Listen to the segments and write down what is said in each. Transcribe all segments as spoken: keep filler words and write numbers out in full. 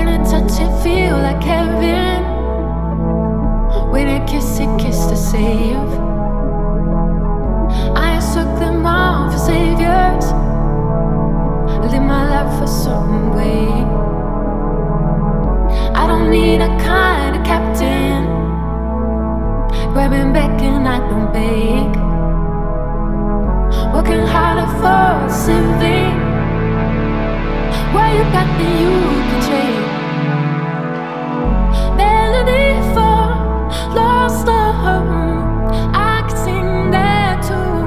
When I touch it, feel like heaven. When I kiss it, kiss to save. I took them all for saviors. Live my life a certain way. I don't need a kind of captain grabbing back and I don't beg. Working harder for something. What you got then you can trade. Melody for lost love, I can sing that too.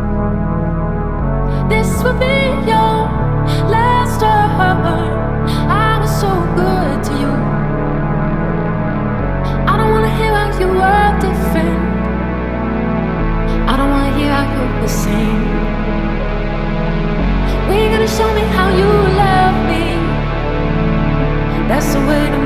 This will be your last word. I was so good to you. I don't wanna hear how you were different. I don't wanna hear how you're the same. When you gonna show me how you love me? That's the way to